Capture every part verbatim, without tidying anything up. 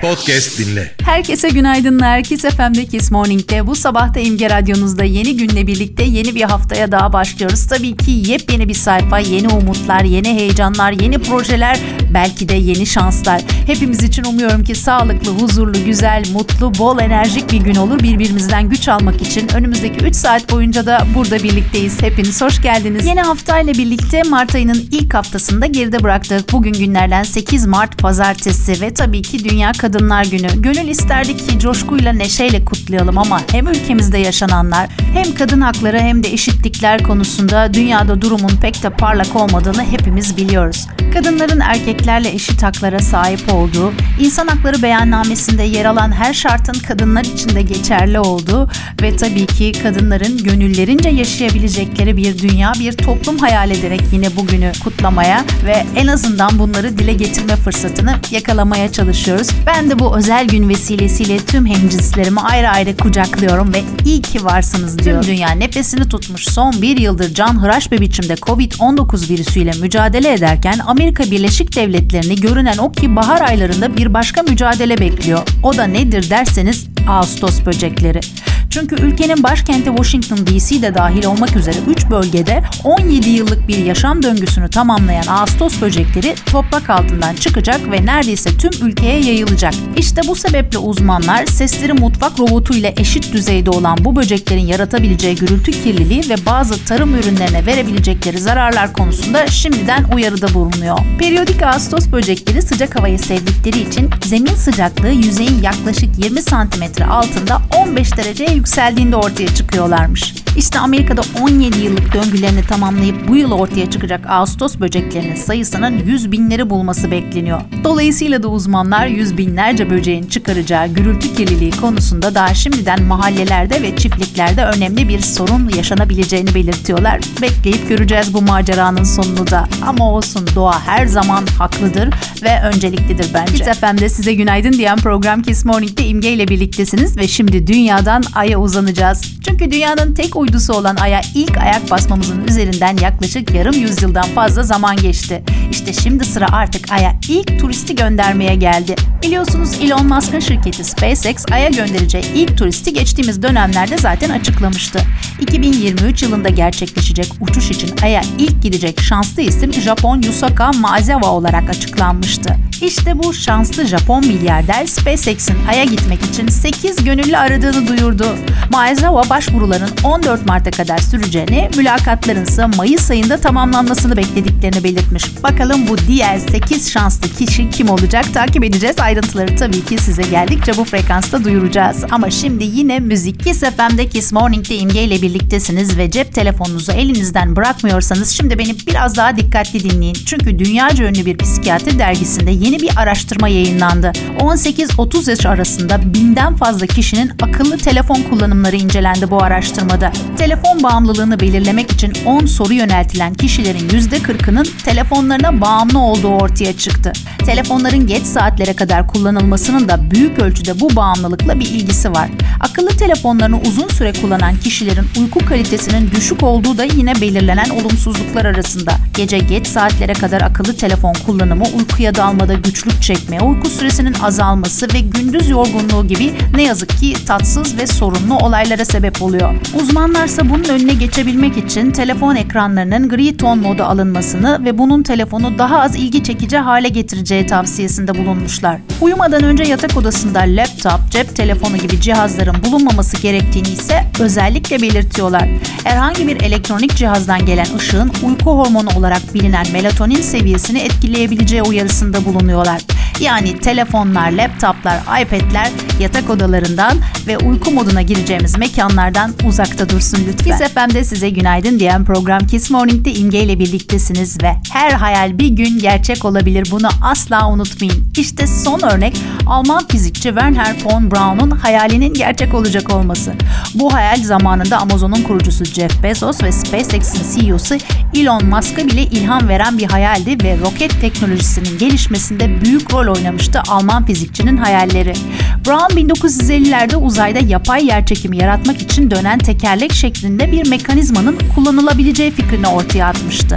Podcast dinle. Herkese günaydınlar. Kiss F M'de Kiss Morning'de bu sabah da İmge Radyonuzda yeni günle birlikte yeni bir haftaya daha başlıyoruz. Tabii ki yepyeni bir sayfa, yeni umutlar, yeni heyecanlar, yeni projeler, belki de yeni şanslar. Hepimiz için umuyorum ki sağlıklı, huzurlu, güzel, mutlu, bol enerjik bir gün olur. Birbirimizden güç almak için önümüzdeki üç saat boyunca da burada birlikteyiz. Hepiniz hoş geldiniz. Yeni haftayla birlikte Mart ayının ilk haftasında geride bıraktık. Bugün günlerden sekiz Mart Pazartesi ve tabii ki Dünya Kadınlar Günü. Gönül isterdik ki coşkuyla, neşeyle kutlayalım ama hem ülkemizde yaşananlar hem kadın hakları hem de eşitlikler konusunda dünyada durumun pek de parlak olmadığını hepimiz biliyoruz. Kadınların erkeklerle eşit haklara sahip olduğu, insan hakları beyannamesinde yer alan her şartın kadınlar için de geçerli olduğu ve tabii ki kadınların gönüllerince yaşayabilecekleri bir dünya, bir toplum hayal ederek yine bugünü kutlamaya ve en azından bunları dile getirme fırsatını yakalamaya çalışıyoruz. Ben de bu özel gün vesilesiyle tüm hemcinslerimi ayrı ayrı kucaklıyorum ve iyi ki varsınız diyorum. Tüm dünya nefesini tutmuş son bir yıldır canhıraş bir biçimde kovid on dokuz virüsüyle mücadele ederken Amerika Birleşik Devletleri'ni görünen o ki bahar aylarında bir başka mücadele bekliyor. O da nedir derseniz Ağustos böcekleri. Çünkü ülkenin başkenti Washington D C de dahil olmak üzere üç bölgede on yedi yıllık bir yaşam döngüsünü tamamlayan Ağustos böcekleri toprak altından çıkacak ve neredeyse tüm ülkeye yayılacak. İşte bu sebeple uzmanlar sesleri mutfak robotuyla eşit düzeyde olan bu böceklerin yaratabileceği gürültü kirliliği ve bazı tarım ürünlerine verebilecekleri zararlar konusunda şimdiden uyarıda bulunuyor. Periyodik Ağustos böcekleri sıcak havayı sevdikleri için zemin sıcaklığı yüzeyin yaklaşık yirmi santimetre altında on beş dereceye yükseldiğinde ortaya çıkıyorlarmış. İşte Amerika'da on yedi yıllık döngülerini tamamlayıp bu yıl ortaya çıkacak Ağustos böceklerinin sayısının yüz binleri bulması bekleniyor. Dolayısıyla da uzmanlar yüz binlerce böceğin çıkaracağı gürültü kirliliği konusunda daha şimdiden mahallelerde ve çiftliklerde önemli bir sorun yaşanabileceğini belirtiyorlar. Bekleyip göreceğiz bu maceranın sonunu da. Ama olsun, doğa her zaman haklıdır ve önceliklidir bence. Kiss F M'de size günaydın diyen program Kiss Morning'de İmge ile birliktesiniz ve şimdi dünyadan Ay'a uzanacağız. Çünkü dünyanın tek uydusu olan Ay'a ilk ayak basmamızın üzerinden yaklaşık yarım yüzyıldan fazla zaman geçti. İşte şimdi sıra artık Ay'a ilk turisti göndermeye geldi. Biliyorsunuz Elon Musk'ın şirketi SpaceX Ay'a göndereceği ilk turisti geçtiğimiz dönemlerde zaten açıklamıştı. iki bin yirmi üç yılında gerçekleşecek uçuş için Ay'a ilk gidecek şanslı isim Japon Yusaku Maezawa olarak açıklanmıştı. İşte bu şanslı Japon milyarder SpaceX'in Ay'a gitmek için sekiz gönüllü aradığını duyurdu. Maezawa başvuruların on dört Mart'a kadar süreceğini, mülakatların ise Mayıs ayında tamamlanmasını beklediklerini belirtmiş. Bakalım bu diğer sekiz şanslı kişi kim olacak, takip edeceğiz. Ayrıntıları tabii ki size geldikçe bu frekansta duyuracağız. Ama şimdi yine müzik. Kiss F M'de Kiss Morning'de İmge ile birliktesiniz ve cep telefonunuzu elinizden bırakmıyorsanız şimdi beni biraz daha dikkatli dinleyin. Çünkü dünyaca ünlü bir psikiyatri dergisinde yeni bir araştırma yayınlandı. on sekiz otuz yaş arasında binden fazla kişinin akıllı telefon kullanımları incelendi bu araştırmada. Telefon bağımlılığını belirlemek için on soru yöneltilen kişilerin yüzde kırkının telefonlarına bağımlı olduğu ortaya çıktı. Telefonların geç saatlere kadar kullanılmasının da büyük ölçüde bu bağımlılıkla bir ilgisi var. Akıllı telefonlarını uzun süre kullanan kişilerin uyku kalitesinin düşük olduğu da yine belirlenen olumsuzluklar arasında. Gece geç saatlere kadar akıllı telefon kullanımı uykuya dalmada güçlük çekme, uyku süresinin azalması ve gündüz yorgunluğu gibi ne yazık ki tatsız ve sorunlu olaylara sebep oluyor. Uzmanlarsa bunun önüne geçebilmek için telefon ekranlarının gri ton modu alınmasını ve bunun telefonu daha az ilgi çekici hale getireceği tavsiyesinde bulunmuşlar. Uyumadan önce yatak odasında laptop, cep telefonu gibi cihazların bulunmaması gerektiğini ise özellikle belirtiyorlar. Herhangi bir elektronik cihazdan gelen ışığın uyku hormonu olarak bilinen melatonin seviyesini etkileyebileceği uyarısında bulunuyorlar. Yani telefonlar, laptoplar, iPad'ler yatak odalarından ve uyku moduna gireceğimiz mekanlardan uzakta dursun lütfen. Kiss F M'de size günaydın diyen program Kiss Morning'de İmge ile birliktesiniz ve her hayal bir gün gerçek olabilir, bunu asla unutmayın. İşte son örnek Alman fizikçi Werner von Braun'un hayalinin gerçek olacak olması. Bu hayal zamanında Amazon'un kurucusu Jeff Bezos ve SpaceX'in C E O'su Elon Musk'a bile ilham veren bir hayaldi ve roket teknolojisinin gelişmesinde büyük rol oynamıştı Alman fizikçinin hayalleri. Braun bin dokuz yüz ellilerde uzayda yapay yerçekimi yaratmak için dönen tekerlek şeklinde bir mekanizmanın kullanılabileceği fikrini ortaya atmıştı. İşte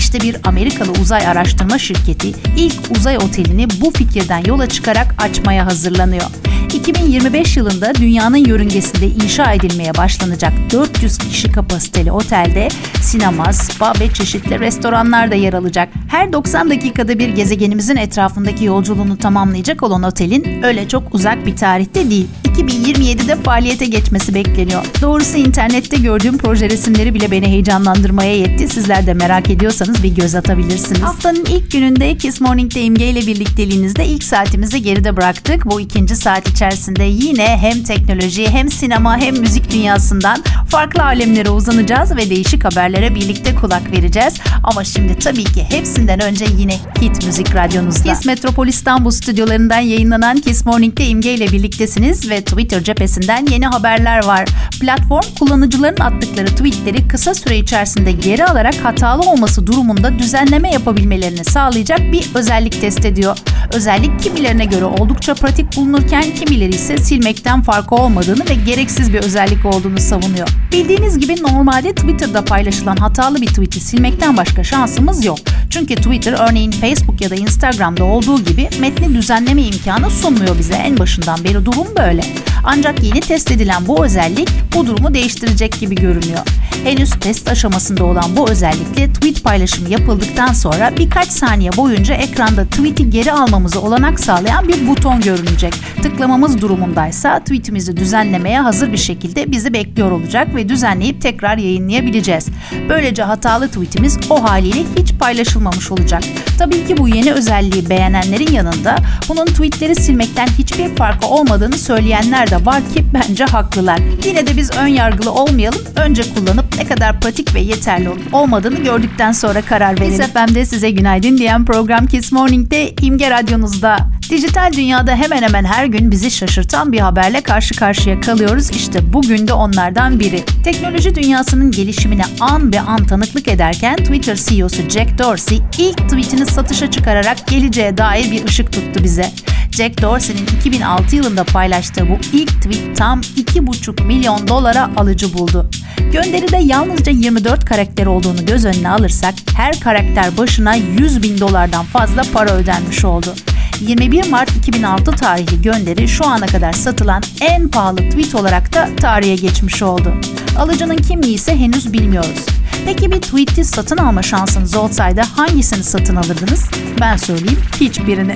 İşte bir Amerikalı uzay araştırma şirketi ilk uzay otelini bu fikirden yola çıkarak açmaya hazırlanıyor. iki bin yirmi beş yılında dünyanın yörüngesinde inşa edilmeye başlanacak dört yüz kişi kapasiteli otelde sinema, spa ve çeşitli restoranlar da yer alacak. Her doksan dakikada bir gezegenimizin etrafındaki yolculuğunu tamamlayacak olan otelin öyle çok uzak bir tarihte değil, iki bin yirmi yedide faaliyete geçmesi bekleniyor. Doğrusu internette gördüğüm proje resimleri bile beni heyecanlandırmaya yetti. Sizler de merak ediyorsanız bir göz atabilirsiniz. Haftanın ilk gününde Kiss Morning'de İmge ile birlikteliğinizde ilk saatimizi geride bıraktık. Bu ikinci saat içerisinde yine hem teknoloji hem sinema hem müzik dünyasından farklı alemlere uzanacağız ve değişik haberlere birlikte kulak vereceğiz. Ama şimdi tabii ki hepsinden önce yine Hit Müzik Radyonuzda. Kiss Metropol İstanbul stüdyolarından yayınlanan Kiss Morning'de İmge ile birliktesiniz ve Twitter cephesinden yeni haberler var. Platform kullanıcıların attıkları tweetleri kısa süre içerisinde geri alarak hatalı olması durumunda düzenleme yapabilmelerini sağlayacak bir özellik test ediyor. Özellik kimilerine göre oldukça pratik bulunurken kimileri ise silmekten farkı olmadığını ve gereksiz bir özellik olduğunu savunuyor. Bildiğiniz gibi normalde Twitter'da paylaşılan hatalı bir tweet'i silmekten başka şansımız yok. Çünkü Twitter örneğin Facebook ya da Instagram'da olduğu gibi metni düzenleme imkanı sunmuyor bize. En başından beri durum böyle. Ancak yeni test edilen bu özellik bu durumu değiştirecek gibi görünüyor. Henüz test aşamasında olan bu özellikle tweet paylaşımı yapıldıktan sonra birkaç saniye boyunca ekranda tweet'i geri almamızı olanak sağlayan bir buton görünecek. Tıklamamız durumundaysa tweetimizi düzenlemeye hazır bir şekilde bizi bekliyor olacak ve düzenleyip tekrar yayınlayabileceğiz. Böylece hatalı tweetimiz o haliyle hiç paylaşılmamış olacak. Tabii ki bu yeni özelliği beğenenlerin yanında bunun tweetleri silmekten hiçbir farkı olmadığını söyleyenler de var ki bence haklılar. Yine de biz ön yargılı olmayalım, önce kullanıp ne kadar pratik ve yeterli olup olmadığını gördükten sonra karar verelim. Kiss F M'de size günaydın diyen program Kiss Morning'de İmge Radyonuzda. Dijital dünyada hemen hemen her gün bizi şaşırtan bir haberle karşı karşıya kalıyoruz. İşte bugün de onlardan biri. Teknoloji dünyasının gelişimine an be an tanıklık ederken Twitter C E O'su Jack Dorsey ilk tweetini satışa çıkararak geleceğe dair bir ışık tuttu bize. Jack Dorsey'nin iki bin altı yılında paylaştığı bu ilk tweet tam iki buçuk milyon dolara alıcı buldu. Gönderide yalnızca yirmi dört karakter olduğunu göz önüne alırsak her karakter başına yüz bin dolardan fazla para ödenmiş oldu. yirmi bir Mart iki bin altı tarihli gönderi şu ana kadar satılan en pahalı tweet olarak da tarihe geçmiş oldu. Alıcının kimliği ise henüz bilmiyoruz. Peki bir tweet'i satın alma şansınız olsaydı hangisini satın alırdınız? Ben söyleyeyim, hiçbirini.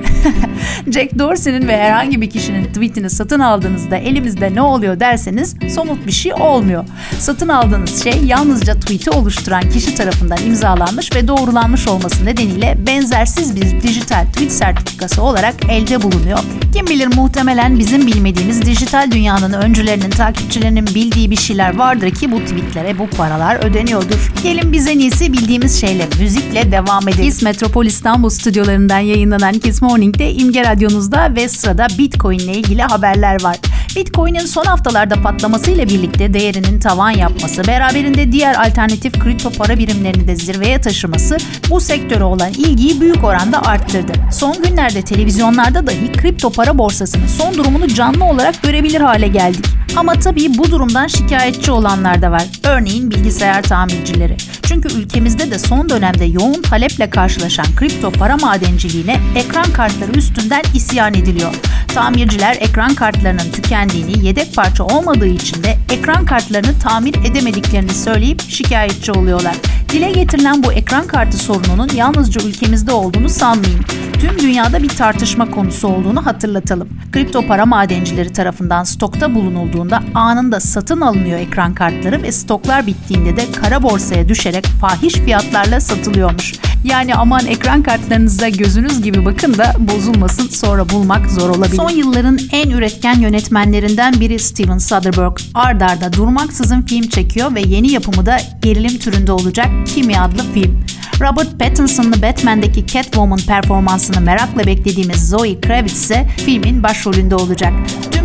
Jack Dorsey'nin ve herhangi bir kişinin tweet'ini satın aldığınızda elimizde ne oluyor derseniz somut bir şey olmuyor. Satın aldığınız şey yalnızca tweet'i oluşturan kişi tarafından imzalanmış ve doğrulanmış olması nedeniyle benzersiz bir dijital tweet sertifikası olarak elde bulunuyor. Kim bilir muhtemelen bizim bilmediğimiz dijital dünyanın öncülerinin, takipçilerinin bildiği bir şeyler vardır ki bu tweetlere bu paralar ödeniyordur. Gelin biz en iyisi bildiğimiz şeyle, müzikle devam edelim. Kiss Metropol İstanbul stüdyolarından yayınlanan Kiss Morning'de İmge Radyonuzda ve sırada Bitcoin ile ilgili haberler var. Bitcoin'in son haftalarda patlamasıyla birlikte değerinin tavan yapması, beraberinde diğer alternatif kripto para birimlerini de zirveye taşıması bu sektöre olan ilgiyi büyük oranda arttırdı. Son günlerde televizyonlarda dahi kripto para borsasının son durumunu canlı olarak görebilir hale geldik. Ama tabii bu durumdan şikayetçi olanlar da var. Örneğin bilgisayar tamircileri. Çünkü ülkemizde de son dönemde yoğun taleple karşılaşan kripto para madenciliğine ekran kartları üstünden isyan ediliyor. Tamirciler ekran kartlarının tükendiğini, yedek parça olmadığı için de ekran kartlarını tamir edemediklerini söyleyip şikayetçi oluyorlar. Dile getirilen bu ekran kartı sorununun yalnızca ülkemizde olduğunu sanmayın. Tüm dünyada bir tartışma konusu olduğunu hatırlatalım. Kripto para madencileri tarafından stokta bulunulduğunda anında satın alınıyor ekran kartları ve stoklar bittiğinde de kara borsaya düşerek fahiş fiyatlarla satılıyormuş. Yani aman ekran kartlarınıza gözünüz gibi bakın da bozulmasın, sonra bulmak zor olabilir. Son yılların en üretken yönetmenlerinden biri Steven Soderbergh ard arda durmaksızın film çekiyor ve yeni yapımı da gerilim türünde olacak Kimi adlı film. Robert Pattinson'lı Batman'deki Catwoman performansını merakla beklediğimiz Zoe Kravitz ise filmin başrolünde olacak. Tüm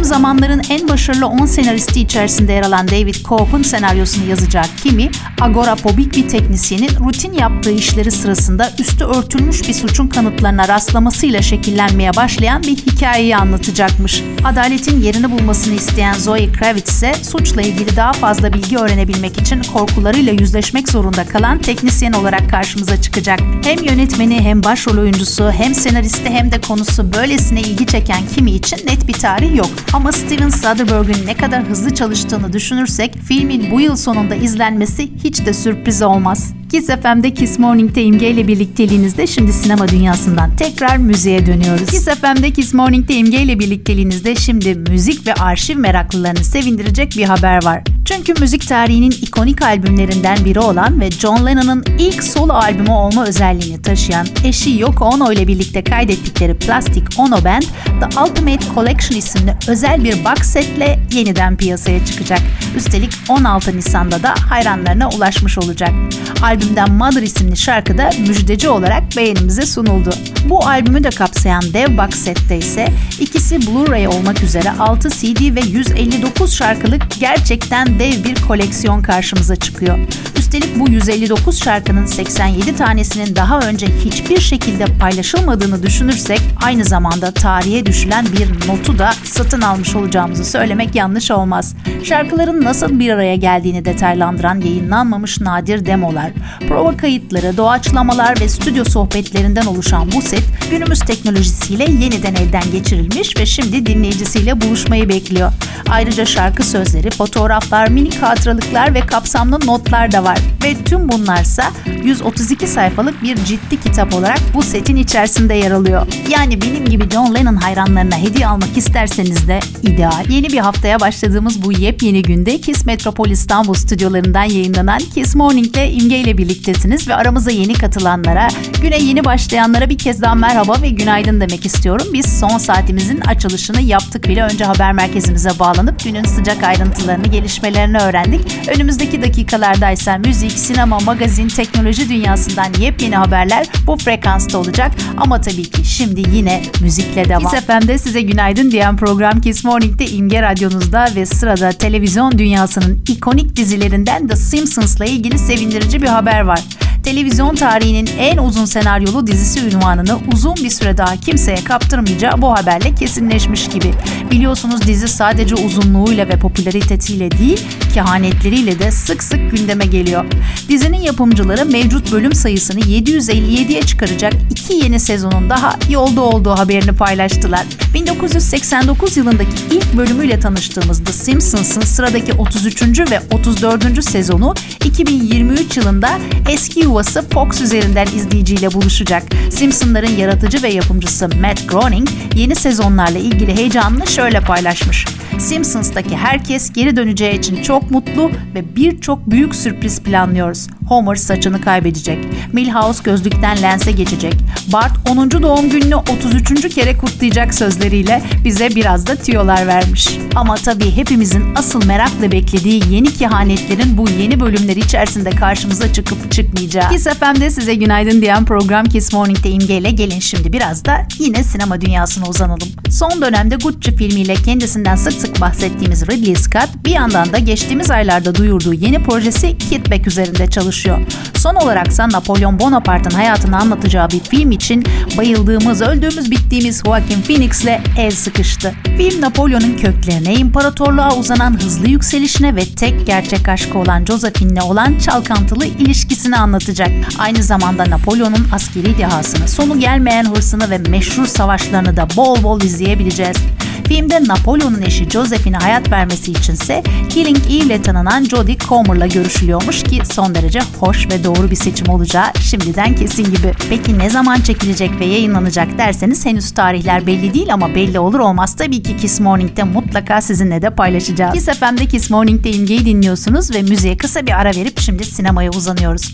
zamanların en başarılı on senaristi içerisinde yer alan David Cope'un senaryosunu yazacak Kimi, agorafobik bir teknisyenin rutin yaptığı işleri sırasında üstü örtülmüş bir suçun kanıtlarına rastlamasıyla şekillenmeye başlayan bir hikayeyi anlatacakmış. Adaletin yerini bulmasını isteyen Zoe Kravitz ise suçla ilgili daha fazla bilgi öğrenebilmek için korkularıyla yüzleşmek zorunda kalan teknisyen olarak karşımıza çıkacak. Hem yönetmeni hem başrol oyuncusu hem senaristi hem de konusu böylesine ilgi çeken Kimi için net bir tarih yok. Ama Steven Soderbergh'ün ne kadar hızlı çalıştığını düşünürsek filmin bu yıl sonunda izlenmesi hiç de sürpriz olmaz. Kiss F M'de Kiss Morning'te İmge ile birlikteliğinizde şimdi sinema dünyasından tekrar müziğe dönüyoruz. Kiss F M'de Kiss Morning'te İmge ile birlikteliğinizde şimdi müzik ve arşiv meraklılarını sevindirecek bir haber var. Çünkü müzik tarihinin ikonik albümlerinden biri olan ve John Lennon'ın ilk solo albümü olma özelliğini taşıyan eşi Yoko Ono ile birlikte kaydettikleri Plastic Ono Band, The Ultimate Collection isimli özel bir box setle yeniden piyasaya çıkacak. Üstelik on altı Nisan'da da hayranlarına ulaşmış olacak. Albümden Mother isimli şarkı da müjdeci olarak beğenimize sunuldu. Bu albümü de kapsayan dev box sette ise ikisi Blu-ray olmak üzere altı C D ve yüz elli dokuz şarkılık gerçekten dev bir koleksiyon karşımıza çıkıyor. Üstelik bu yüz elli dokuz şarkının seksen yedi tanesinin daha önce hiçbir şekilde paylaşılmadığını düşünürsek aynı zamanda tarihe düşülen bir notu da satın almış olacağımızı söylemek yanlış olmaz. Şarkıların nasıl bir araya geldiğini detaylandıran yayınlanmamış nadir demolar, prova kayıtları, doğaçlamalar ve stüdyo sohbetlerinden oluşan bu set günümüz teknolojisiyle yeniden elden geçirilmiş ve şimdi dinleyicisiyle buluşmayı bekliyor. Ayrıca şarkı sözleri, fotoğraflar, minik hatıralıklar ve kapsamlı notlar da var. Ve tüm bunlarsa yüz otuz iki sayfalık bir ciddi kitap olarak bu setin içerisinde yer alıyor. Yani benim gibi John Lennon hayranlarına hediye almak isterseniz de ideal. Yeni bir haftaya başladığımız bu yepyeni günde Kiss Metropol İstanbul stüdyolarından yayınlanan Kiss Morning'de İmge ile birliktesiniz ve aramıza yeni katılanlara, güne yeni başlayanlara bir kez daha merhaba ve günaydın demek istiyorum. Biz son saatimizin açılışını yaptık bile. Önce haber merkezimize bağlanıp günün sıcak ayrıntılarını, gelişmelerini öğrendik. Önümüzdeki dakikalarda ise müzik, sinema, magazin, teknoloji dünyasından yepyeni haberler bu frekansta olacak. Ama tabii ki şimdi yine müzikle devam. Kiss F M'de size günaydın diyen program Kiss Morning'de İmge Radyonuzda ve sırada televizyon dünyasının ikonik dizilerinden The Simpsons'la ilgili sevindirici bir haber var. Televizyon tarihinin en uzun senaryolu dizisi unvanını uzun bir süre daha kimseye kaptırmayacağı bu haberle kesinleşmiş gibi. Biliyorsunuz dizi sadece uzunluğuyla ve popülaritesiyle değil, kehanetleriyle de sık sık gündeme geliyor. Dizinin yapımcıları mevcut bölüm sayısını yedi yüz elli yediye çıkaracak iki yeni sezonun daha yolda olduğu haberini paylaştılar. bin dokuz yüz seksen dokuz yılındaki ilk bölümüyle tanıştığımız The Simpsons'ın sıradaki otuz üçüncü ve otuz dördüncü sezonu iki bin yirmi üç yılında eski yuvası Fox üzerinden izleyiciyle buluşacak. Simpsonların yaratıcı ve yapımcısı Matt Groening yeni sezonlarla ilgili heyecanını şöyle paylaşmış. Simpsons'taki herkes geri döneceği için çok mutlu ve birçok büyük sürpriz planlıyoruz. Homer saçını kaybedecek. Milhouse gözlükten lense geçecek. Bart onuncu doğum gününü otuz üçüncü kere kutlayacak sözleriyle bize biraz da tüyolar vermiş. Ama tabii hepimizin asıl merakla beklediği yeni kehanetlerin bu yeni bölümler içerisinde karşımıza çıkıp çıkmayacağı. Kiss F M'de size günaydın diyen program Kiss Morning'de İmge ile gelin şimdi biraz da yine sinema dünyasına uzanalım. Son dönemde Gucci filmiyle kendisinden sık sık bahsettiğimiz Ridley Scott bir yandan da geçtiğimiz aylarda duyurduğu yeni projesi Kid Back üzerinde çalışıyor. Son olaraksa Napolyon Bonaparte'ın hayatını anlatacağı bir film için bayıldığımız, öldüğümüz, bittiğimiz Joaquin Phoenix'le el sıkıştı. Film Napolyon'un köklerine, imparatorluğa uzanan hızlı yükselişine ve tek gerçek aşkı olan Josephine'le olan çalkantılı ilişkisini anlatacak. Aynı zamanda Napolyon'un askeri dehasını, sonu gelmeyen hırsını ve meşhur savaşlarını da bol bol izleyebileceğiz. Filmde Napolyon'un eşi Josephine'e hayat vermesi içinse Killing Eve ile tanınan Jodie Comer'la görüşülüyormuş ki son derece hoş ve doğru bir seçim olacağı şimdiden kesin gibi. Peki ne zaman çekilecek ve yayınlanacak derseniz henüz tarihler belli değil ama belli olur olmaz tabii ki Kiss Morning'de mutlaka sizinle de paylaşacağız. Kiss F M'de Kiss Morning'de İmge'yi dinliyorsunuz ve müziğe kısa bir ara verip şimdi sinemaya uzanıyoruz. Çünkü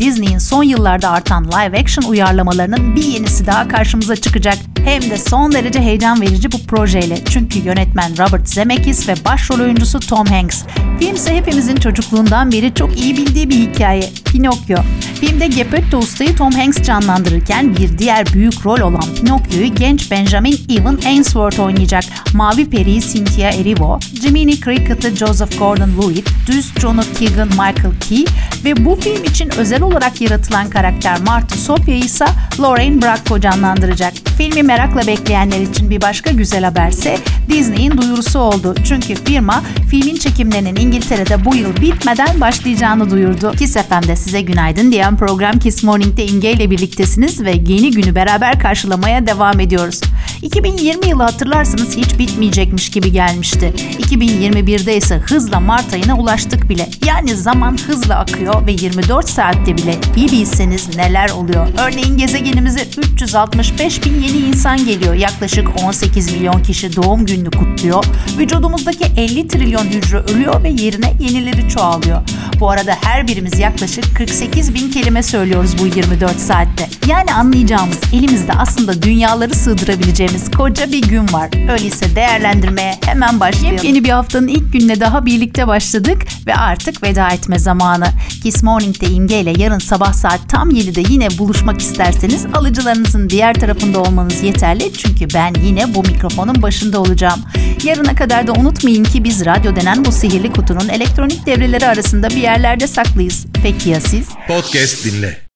Disney'in son yıllarda artan live action uyarlamalarının bir yenisi daha karşımıza çıkacak. Hem de son derece heyecan verici bu projeyle. Çünkü yönetmen Robert Zemeckis ve başrol oyuncusu Tom Hanks. Film ise hepimizin çocukluğundan beri çok iyi bildiği bir hikaye. Pinokyo. Filmde Geppetto Usta'yı Tom Hanks canlandırırken bir diğer büyük rol olan Pinokyo'yu genç Benjamin Evan Ainsworth oynayacak. Mavi Peri'yi Cynthia Erivo, Jiminy Cricket'ı Joseph Gordon-Levitt, Düz John'u Keegan Michael Key ve bu film için özel olarak yaratılan karakter Martha Sophia'yı ise Lorraine Bracco canlandıracak. Filmi merakla bekleyenler için bir başka güzel haberse Disney'in duyurusu oldu. Çünkü firma filmin çekimlerinin İngiltere'de bu yıl bitmeden başlayacağını duyurdu. Kiss F M'de size günaydın diyen program Kiss Morning'de İmge ile birliktesiniz ve yeni günü beraber karşılamaya devam ediyoruz. iki bin yirmi yılı hatırlarsanız hiç bitmeyecekmiş gibi gelmişti. iki bin yirmi birde ise hızla Mart ayına ulaştık bile. Yani zaman hızla akıyor ve yirmi dört saatte bile bir bilseniz neler oluyor. Örneğin gezegenimize üç yüz altmış beş bin yeni insan geliyor. Yaklaşık on sekiz milyon kişi doğum gününü kutluyor. Vücudumuzdaki elli trilyon hücre ölüyor ve yerine yenileri çoğalıyor. Bu arada her birimiz yaklaşık kırk sekiz bin kelime söylüyoruz bu yirmi dört saatte. Yani anlayacağımız elimizde aslında dünyaları sığdırabileceğimiz koca bir gün var. Öyleyse değerlendirmeye hemen başlayalım. Yeni bir haftanın ilk gününe daha birlikte başladık ve artık veda etme zamanı. Kiss Morning'de İmge ile yarın sabah saat tam yedide yine buluşmak isterseniz alıcılarınızın diğer tarafında olmanız yeterli. Çünkü ben yine bu mikrofonun başında olacağım. Yarına kadar da unutmayın ki biz radyo denen bu sihirli kutunun elektronik devreleri arasında bir yerlerde saklıyız. Peki ya siz? Podcast dinle.